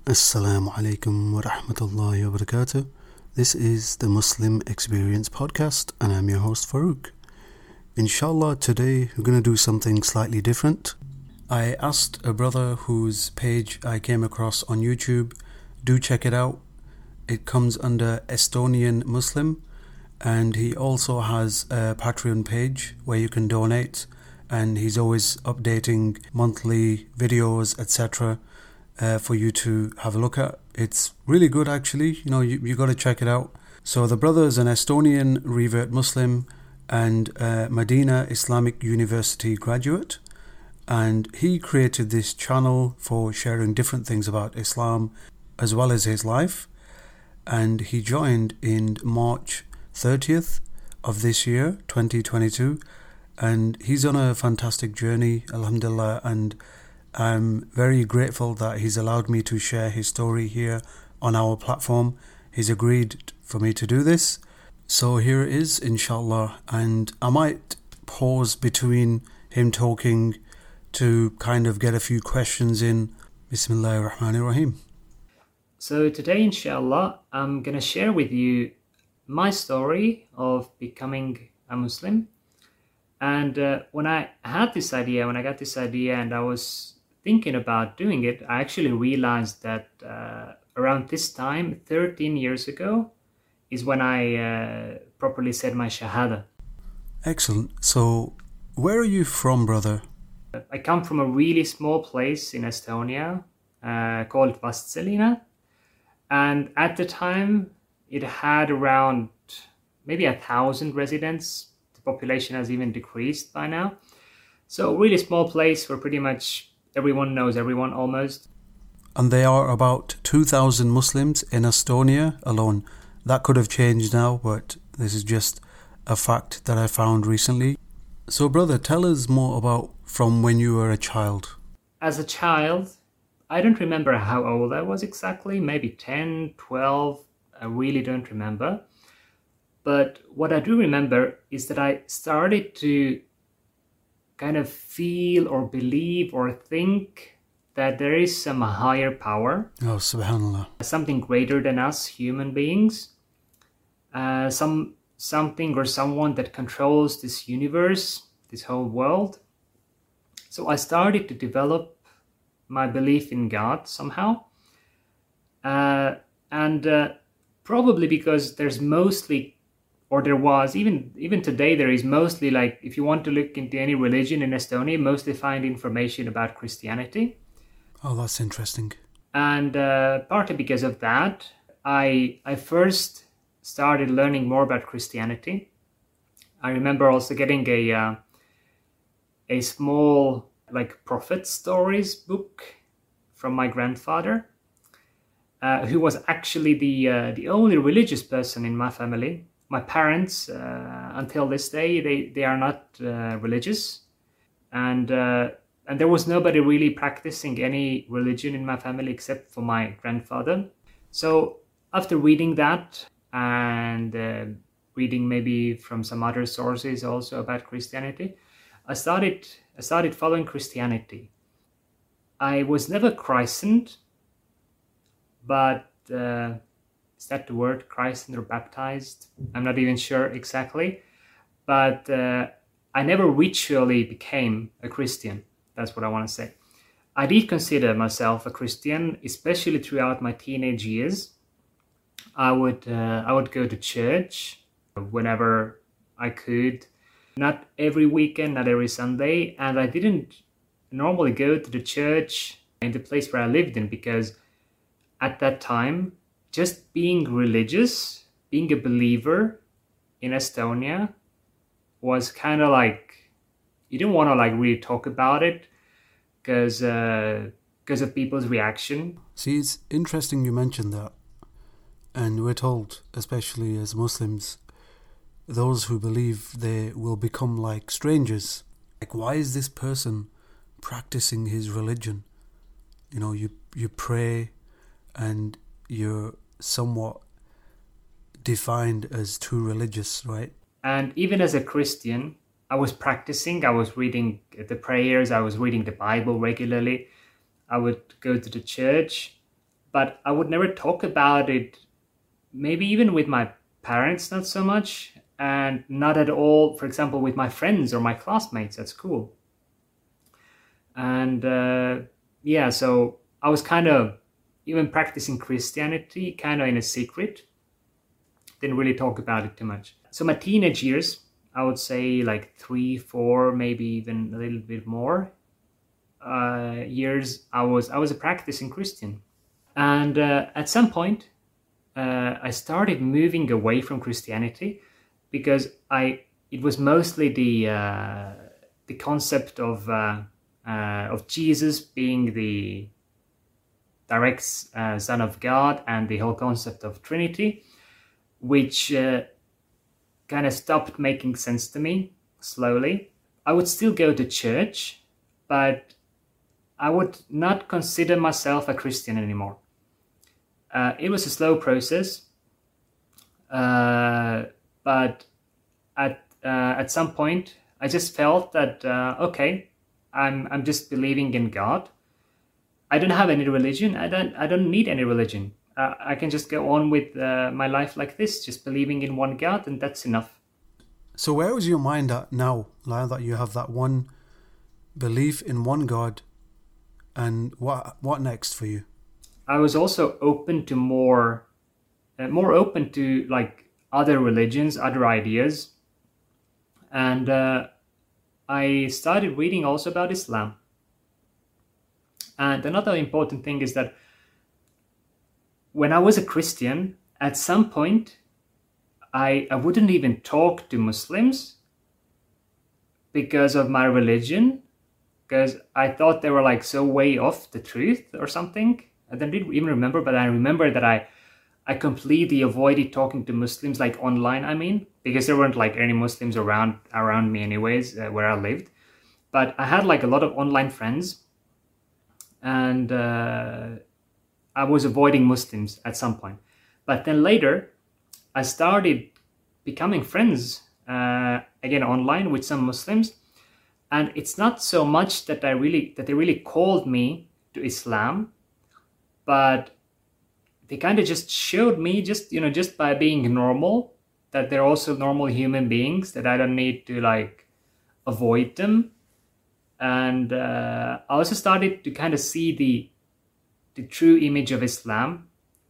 Assalamu alaikum wa rahmatullahi wa barakatuh. This is the Muslim Experience Podcast and I'm your host Farouk. Inshallah, today we're going to do something slightly different. I asked a brother whose page I came across on YouTube, do check it out. It comes under Estonian Muslim, and he also has a Patreon page where you can donate, and he's always updating monthly videos, etc. For you to have a look at. It's really good actually, you got to check it out. So the brother is an Estonian revert Muslim and Medina Islamic University graduate, and he created this channel for sharing different things about Islam as well as his life, and he joined in March 30th of this year 2022, and he's on a fantastic journey, alhamdulillah, and I'm very grateful that he's allowed me to share his story here on our platform. He's agreed for me to do this. So here it is, inshallah. And I might pause between him talking to kind of get a few questions in. Bismillahir Rahmanir Rahim. So today, inshallah, I'm going to share with you my story of becoming a Muslim. And when I got this idea and I was thinking about doing it, I actually realized that around this time, 13 years ago, is when I properly said my Shahada. Excellent. So, where are you from, brother? I come from a really small place in Estonia called Vastseliina. And at the time, it had around maybe 1,000 residents. The population has even decreased by now. So, a really small place where pretty much everyone knows everyone almost. And there are about 2,000 Muslims in Estonia alone. That could have changed now, but this is just a fact that I found recently. So brother, tell us more about from when you were a child. As a child, I don't remember how old I was exactly, maybe 10, 12, I really don't remember. But what I do remember is that I started to kind of feel or believe or think that there is some higher power. Oh, subhanallah. Something greater than us human beings. Something or someone that controls this universe, this whole world. So I started to develop my belief in God somehow. And probably because there's mostly, or there was, even today, there is mostly, like, if you want to look into any religion in Estonia, mostly find information about Christianity. Oh, that's interesting. And partly because of that, I first started learning more about Christianity. I remember also getting a small, like, prophet stories book from my grandfather, who was actually the only religious person in my family. My parents, until this day, they are not religious, and there was nobody really practicing any religion in my family except for my grandfather. So after reading that and reading maybe from some other sources also about Christianity, I started following Christianity. I was never christened, but is that the word, christened or baptized? I'm not even sure exactly. But I never ritually became a Christian. That's what I want to say. I did consider myself a Christian, especially throughout my teenage years. I would go to church whenever I could. Not every weekend, not every Sunday. And I didn't normally go to the church in the place where I lived in, because at that time, just being religious, being a believer in Estonia was kind of like, you didn't want to like really talk about it because of people's reaction. See, it's interesting you mentioned that. And we're told, especially as Muslims, those who believe they will become like strangers. Like, why is this person practicing his religion? You pray and you're somewhat defined as too religious, right? And even as a Christian, I was practicing, I was reading the prayers, I was reading the Bible regularly, I would go to the church, but I would never talk about it, maybe even with my parents, not so much, and not at all, for example, with my friends or my classmates at school. And yeah, so I was kind of even practicing Christianity kind of in a secret. Didn't really talk about it too much. So my teenage years, I would say like 3, 4, maybe even a little bit more years, I was a practicing Christian. And at some point, I started moving away from Christianity because it was mostly the concept of Jesus being the direct Son of God, and the whole concept of Trinity, which kind of stopped making sense to me slowly. I would still go to church, but I would not consider myself a Christian anymore. It was a slow process, but at some point, I just felt that okay, I'm just believing in God. I don't have any religion. I don't need any religion. I can just go on with my life like this, just believing in one God, and that's enough. So where is your mind at now that you have that one belief in one God, and what next for you? I was also open to more open to like other religions, other ideas, and I started reading also about Islam. And another important thing is that when I was a Christian, at some point, I wouldn't even talk to Muslims because of my religion, because I thought they were like so way off the truth or something. I didn't even remember, but I remember that I completely avoided talking to Muslims, like online, I mean, because there weren't like any Muslims around me anyways, where I lived. But I had like a lot of online friends, and I was avoiding Muslims at some point. But then later, I started becoming friends again online with some Muslims, and it's not so much that they really called me to Islam, but they kind of just showed me, just by being normal, that they're also normal human beings, that I don't need to like avoid them. And I also started to kind of see the true image of Islam,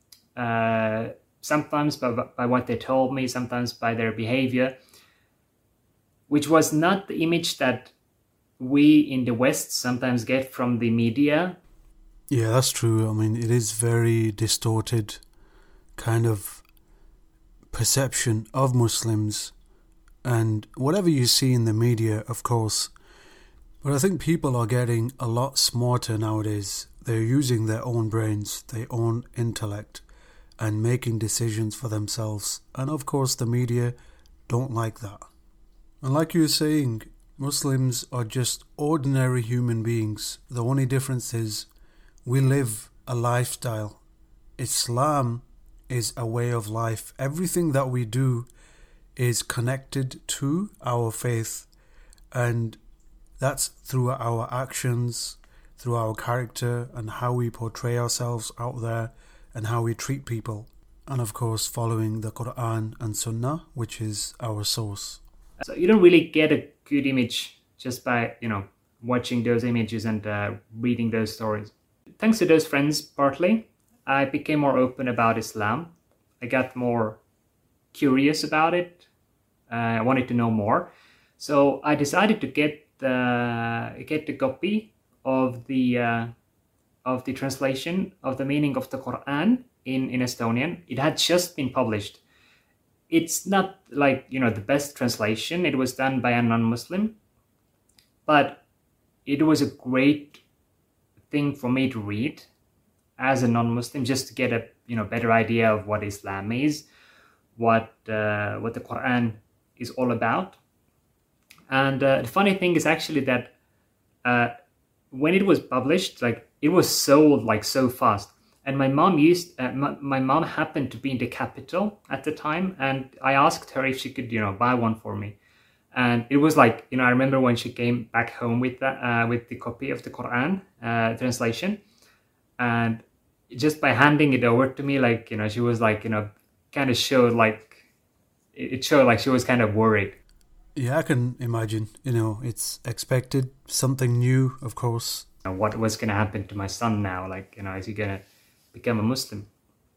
sometimes by what they told me, sometimes by their behavior, which was not the image that we in the West sometimes get from the media. Yeah, that's true. I mean, it is very distorted kind of perception of Muslims, and whatever you see in the media, of course. But I think people are getting a lot smarter nowadays. They're using their own brains, their own intellect, and making decisions for themselves. And of course, the media don't like that. And like you were saying, Muslims are just ordinary human beings. The only difference is we live a lifestyle. Islam is a way of life. Everything that we do is connected to our faith, and that's through our actions, through our character, and how we portray ourselves out there, and how we treat people. And of course, following the Quran and Sunnah, which is our source. So you don't really get a good image just by, watching those images and reading those stories. Thanks to those friends, partly, I became more open about Islam. I got more curious about it. I wanted to know more. So I decided to get the copy of the translation of the meaning of the Quran in Estonian. It had just been published. It's not like, the best translation. It was done by a non-Muslim, but it was a great thing for me to read as a non-Muslim, just to get a better idea of what Islam is, what the Quran is all about. And the funny thing is actually that when it was published, like it was sold like so fast. And my mom my mom happened to be in the capital at the time, and I asked her if she could buy one for me. And it was like, I remember when she came back home with the copy of the Quran translation, and just by handing it over to me, like, she was like, kind of showed like, it showed like she was kind of worried. Yeah, I can imagine. It's expected, something new, of course. What was going to happen to my son now? Like, is he going to become a Muslim?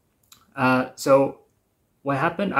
So what happened?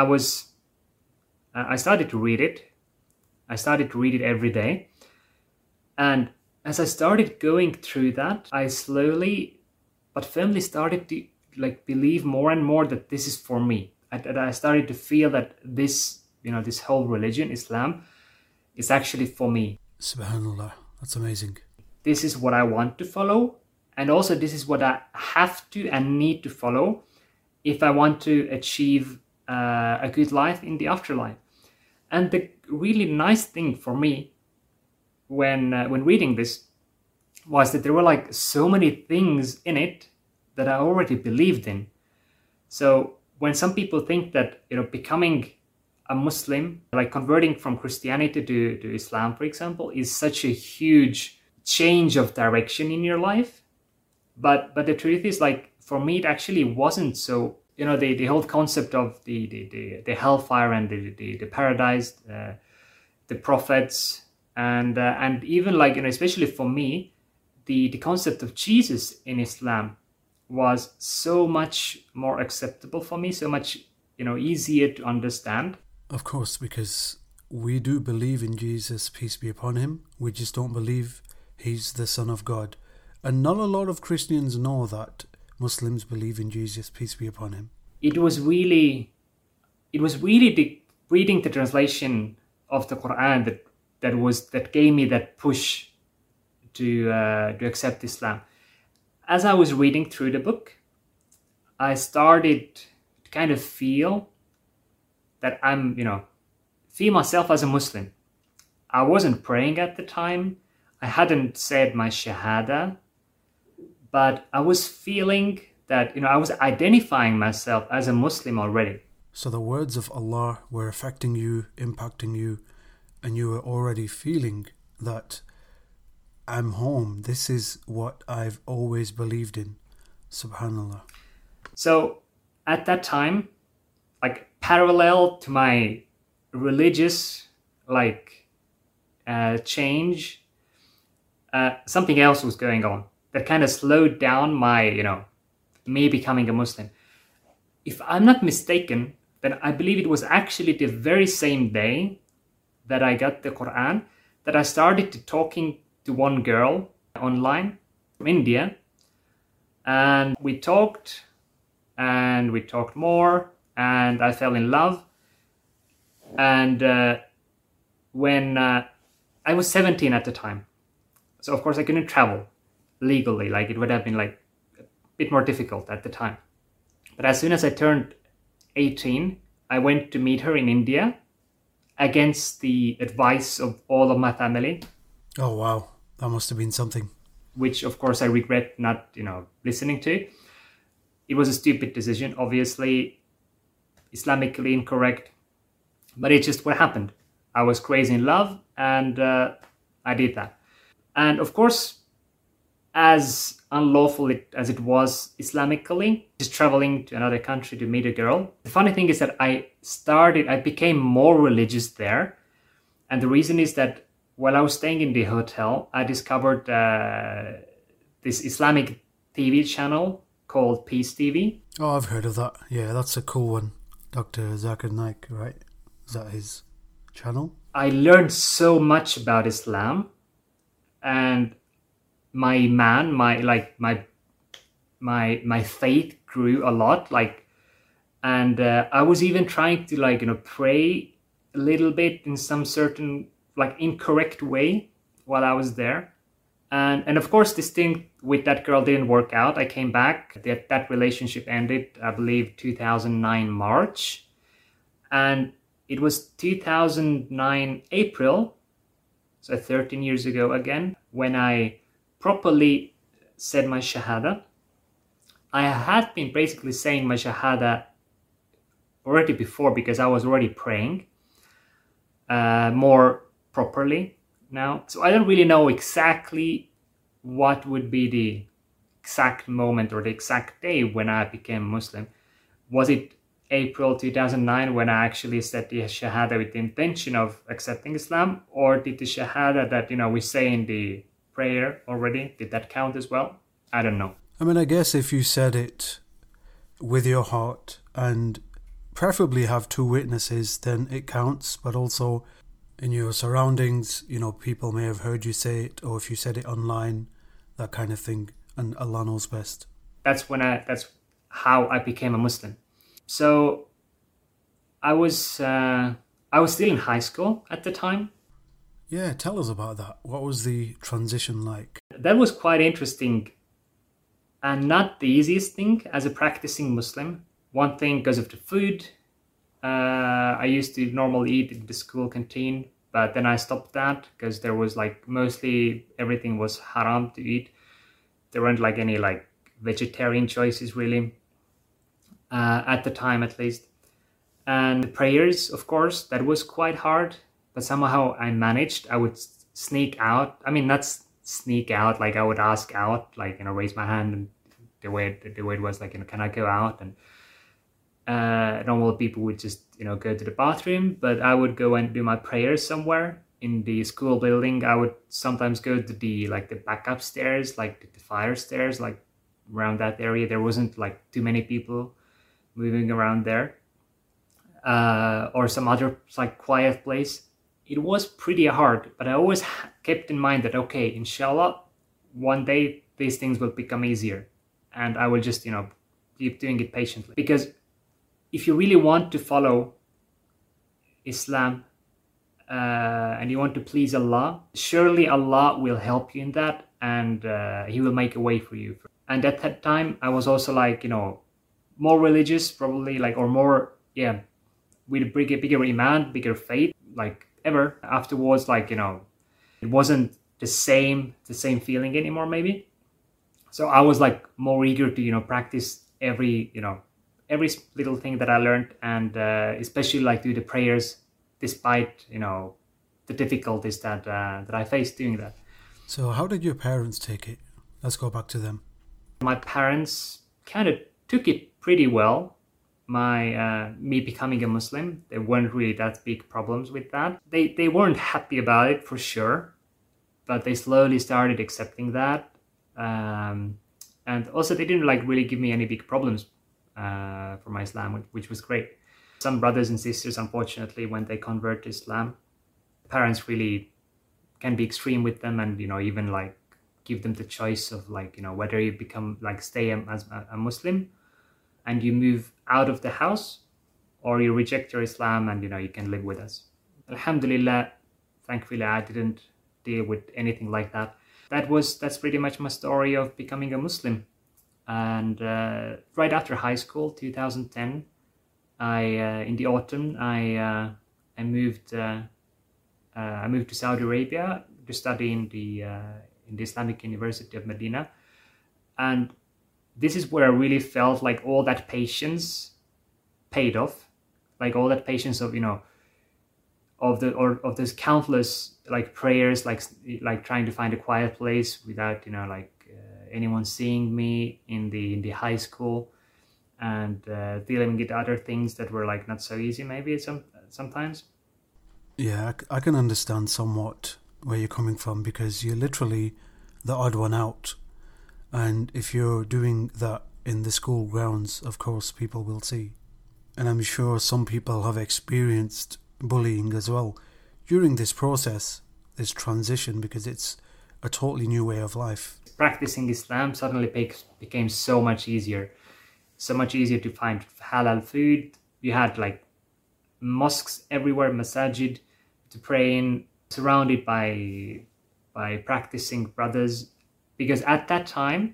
I started to read it. I started to read it every day. And as I started going through that, I slowly but firmly started to like believe more and more that this is for me. I started to feel that this, this whole religion, Islam, is actually for me. Subhanallah, that's amazing. This is what I want to follow. And also this is what I have to and need to follow if I want to achieve a good life in the afterlife. And the really nice thing for me when reading this was that there were like so many things in it that I already believed in. So when some people think that becoming a Muslim, like converting from Christianity to Islam, for example, is such a huge change of direction in your life, but the truth is, like, for me it actually wasn't. So the whole concept of the hellfire and the paradise, the prophets, and even like especially for me, the concept of Jesus in Islam was so much more acceptable for me, so much easier to understand. Of course, because we do believe in Jesus, peace be upon him. We just don't believe he's the Son of God. And not a lot of Christians know that Muslims believe in Jesus, peace be upon him. It was really reading the translation of the Quran that gave me that push to accept Islam. As I was reading through the book, I started to kind of feel that feel myself as a Muslim. I wasn't praying at the time. I hadn't said my Shahada, but I was feeling that, I was identifying myself as a Muslim already. So the words of Allah were affecting you, impacting you, and you were already feeling that I'm home. This is what I've always believed in. Subhanallah. So at that time, like parallel to my religious change, something else was going on that kind of slowed down my, me becoming a Muslim. If I'm not mistaken, then I believe it was actually the very same day that I got the Quran that I started to talking to one girl online from India, and we talked more, and I fell in love. And when I was 17 at the time, so of course I couldn't travel legally, like it would have been like a bit more difficult at the time. But as soon as I turned 18, I went to meet her in India against the advice of all of my family. Oh wow, that must have been something. Which of course I regret not, listening to. It was a stupid decision, obviously Islamically incorrect, but it's just what happened. I was crazy in love, and I did that. And of course, as unlawful as it was Islamically, just traveling to another country to meet a girl, the funny thing is that I became more religious there. And the reason is that while I was staying in the hotel, I discovered this Islamic TV channel called Peace TV. Oh, I've heard of that. Yeah, that's a cool one. Dr. Zakir Naik, right? Is that his channel? I learned so much about Islam, and my faith grew a lot. And I was even trying to pray a little bit in some certain incorrect way while I was there. And of course, this thing with that girl didn't work out. I came back. That relationship ended, I believe, 2009 March. And it was 2009 April, so 13 years ago again, when I properly said my Shahada. I had been basically saying my Shahada already before because I was already praying more properly now. So I don't really know exactly what would be the exact moment or the exact day when I became Muslim. Was it April 2009 when I actually said the Shahada with the intention of accepting Islam, or did the Shahada that we say in the prayer already, did that count as well? I don't know. I mean, I guess if you said it with your heart and preferably have two witnesses, then it counts. But also in your surroundings, people may have heard you say it, or if you said it online, that kind of thing, and Allah knows best. That's how I became a Muslim. So I was still in high school at the time. Yeah, tell us about that. What was the transition like? That was quite interesting and not the easiest thing as a practicing Muslim. One thing, because of the food. I used to normally eat in the school canteen, but then I stopped that because there was mostly everything was haram to eat. There weren't any vegetarian choices really, at the time at least. And the prayers, of course, that was quite hard, but somehow I managed. I would sneak out. I mean, not sneak out, I would ask out, raise my hand, and the way it was can I go out? And normal people would just go to the bathroom, but I would go and do my prayers somewhere in the school building. I would sometimes go to the backup stairs, the fire stairs, around that area. There wasn't too many people moving around there, or some other quiet place. It was pretty hard, but I always kept in mind that, okay, inshallah, one day these things will become easier, and I will just keep doing it patiently. Because if you really want to follow Islam, and you want to please Allah, surely Allah will help you in that, and He will make a way for you. And at that time, I was also more religious, probably, or more, with a bigger iman, bigger faith, ever. Afterwards, it wasn't the same feeling anymore, maybe. So I was more eager to practice every little thing that I learned, and especially do the prayers, despite the difficulties that I faced doing that. So how did your parents take it? Let's go back to them. My parents kind of took it pretty well. Me becoming a Muslim, there weren't really that big problems with that. They weren't happy about it for sure, but they slowly started accepting that. And also they didn't really give me any big problems for my Islam, which was great. Some brothers and sisters, unfortunately, when they convert to Islam, parents really can be extreme with them, and even give them the choice of whether you become stay as a Muslim and you move out of the house, or you reject your Islam and you can live with us. Alhamdulillah, thankfully I didn't deal with anything like that. That's pretty much my story of becoming a Muslim. And right after high school, 2010, in the autumn, I moved to Saudi Arabia to study in the Islamic University of Medina, and this is where I really felt all that patience paid off, all that patience of of those countless prayers, trying to find a quiet place without anyone seeing me in the high school, and dealing with other things that were not so easy maybe sometimes. Yeah, I can understand somewhat where you're coming from, because you're literally the odd one out, and if you're doing that in the school grounds, of course people will see. And I'm sure some people have experienced bullying as well during this process, this transition, because it's a totally new way of life. Practicing Islam suddenly became so much easier to find halal food. You had mosques everywhere, masajid to pray in, surrounded by practicing brothers. Because at that time,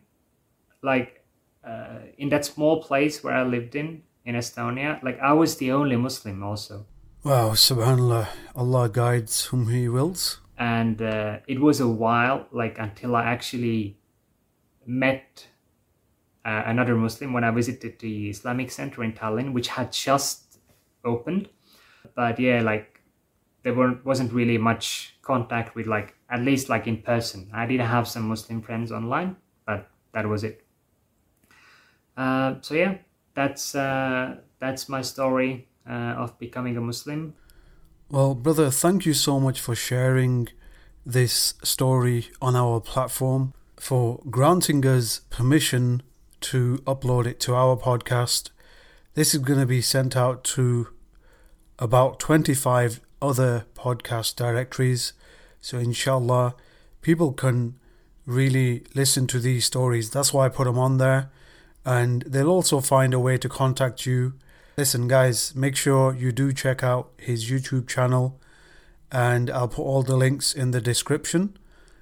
in that small place where I lived in Estonia, I was the only Muslim also. Wow, subhanallah, Allah guides whom He wills. And it was a while, until I actually met another Muslim when I visited the Islamic Center in Tallinn, which had just opened. But yeah, there wasn't really much contact with at least in person. I did have some Muslim friends online, but that was it. So yeah, that's my story of becoming a Muslim. Well, brother, thank you so much for sharing this story on our platform, for granting us permission to upload it to our podcast. This is going to be sent out to about 25 other podcast directories. So inshallah, people can really listen to these stories. That's why I put them on there. And they'll also find a way to contact you. Listen, guys, make sure you do check out his YouTube channel, and I'll put all the links in the description.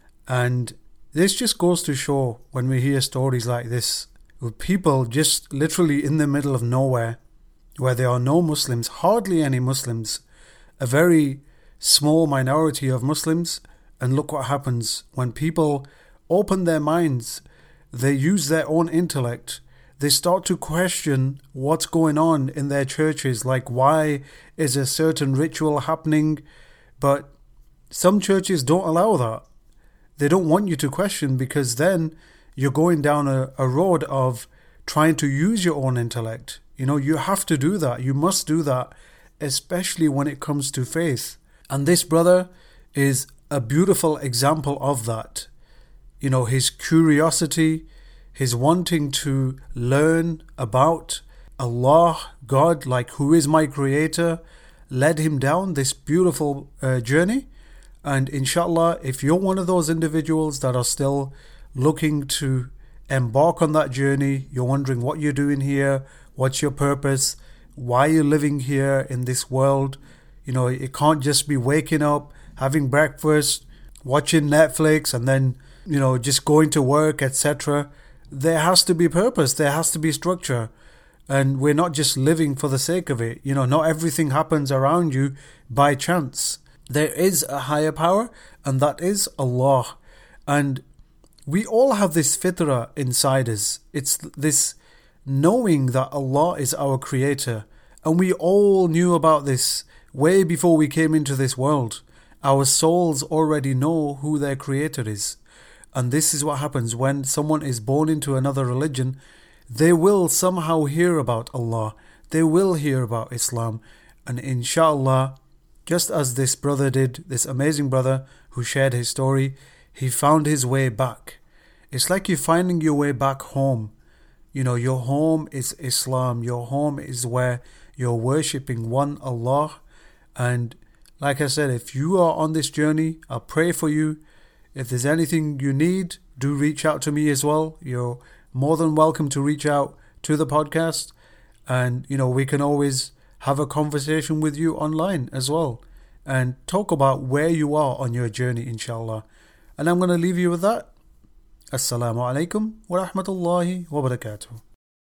And this just goes to show, when we hear stories like this, with people just literally in the middle of nowhere, where there are no Muslims, hardly any Muslims, a very small minority of Muslims, and look what happens when people open their minds, they use their own intellect, they start to question what's going on in their churches, like why is a certain ritual happening. But some churches don't allow that. They don't want you to question, because then you're going down a road of trying to use your own intellect. You know, you have to do that. You must do that, especially when it comes to faith. And this brother is a beautiful example of that. You know, his curiosity, his wanting to learn about Allah, God, like who is my creator, led him down this beautiful journey. And inshallah, if you're one of those individuals that are still looking to embark on that journey, you're wondering what you're doing here, what's your purpose, why you're living here in this world. You know, it can't just be waking up, having breakfast, watching Netflix, and then, you know, just going to work, etc. There has to be purpose, there has to be structure. And we're not just living for the sake of it. You know, not everything happens around you by chance. There is a higher power, and that is Allah. And we all have this fitrah inside us. It's this knowing that Allah is our creator. And we all knew about this way before we came into this world. Our souls already know who their creator is. And this is what happens when someone is born into another religion. They will somehow hear about Allah. They will hear about Islam. And inshallah, just as this brother did, this amazing brother who shared his story, he found his way back. It's like you're finding your way back home. You know, your home is Islam. Your home is where you're worshipping one Allah. And like I said, if you are on this journey, I'll pray for you. If there's anything you need, do reach out to me as well. You're more than welcome to reach out to the podcast. And, you know, we can always have a conversation with you online as well, and talk about where you are on your journey, inshallah. And I'm going to leave you with that. Assalamu alaikum wa rahmatullahi wa barakatuh.